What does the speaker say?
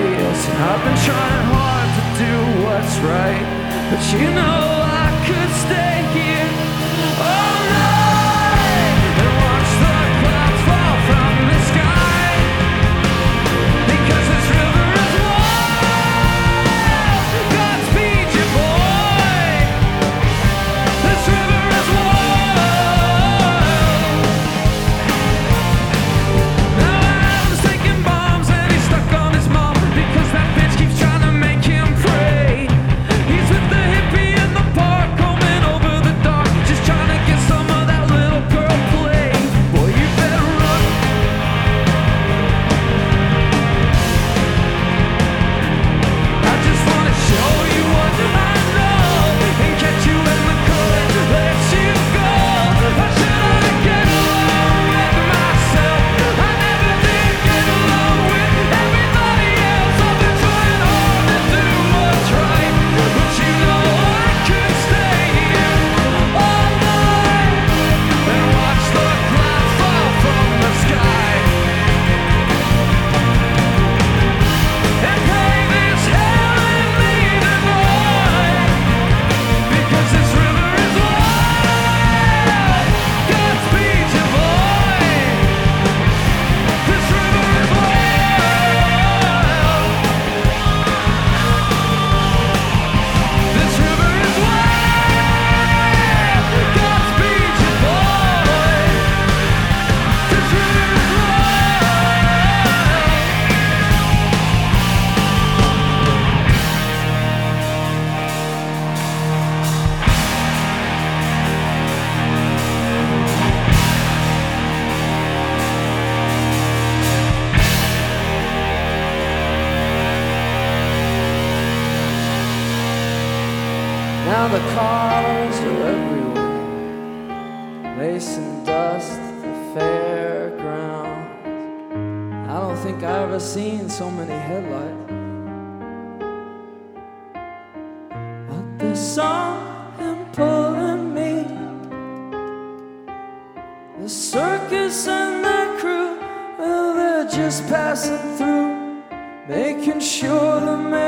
wheels. And I've been trying hard to do what's right, but you know I could stay here all night and watch the clouds fall from the sky, because this river is wild. Godspeed you, boy. This river is wild. Now Adam's taking bombs and he's stuck on his mom because that bitch keeps trying to make him pray. He's with the hippie in the park, combing over the dark, just trying to get some of that little girl play. Boy, you better run. I just wanna show you what I know and catch you in the current, let you go. How should I get along with myself? I never did get along with everybody else. I've been trying hard to do what's right, but you know I could stay here all night and watch the clouds fall from the sky and pay this hell and lead it right, because this river is wild. Godspeed you, boy. This river is wild. This river is wild. Godspeed you, boy. This river is Now the cars are everywhere, racing dust at the fairgrounds. I don't think I ever seen so many headlights. But there's something pulling me. The circus and the crew, well, they're just passing through, making sure the